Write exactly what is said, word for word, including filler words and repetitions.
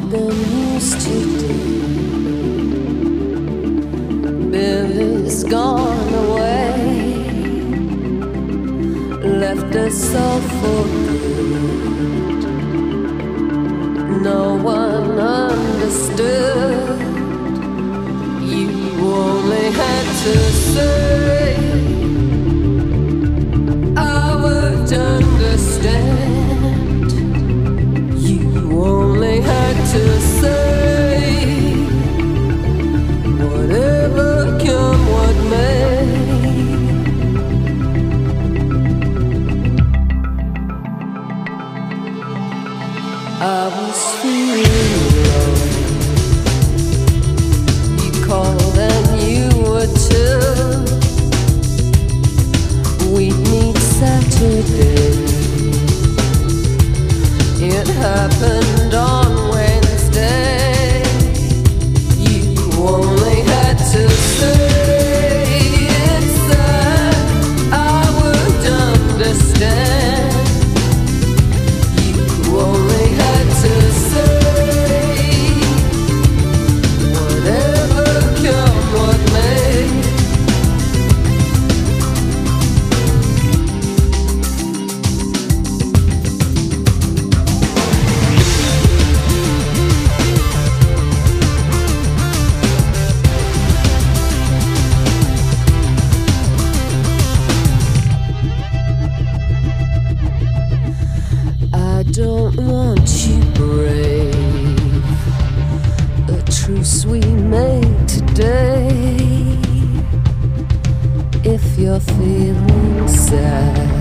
than used to do. Billy's gone away, left us all for good. No one understood. You only had to say, I would understand. You only had to say, whatever come what may. I was feeling low. You called and you were too. We'd meet Saturday. It happened on Wednesday. You only had to say it's that I would understand. You only had to say, whatever come what may. I don't want you brave. A truce we made today. If you're feeling sad,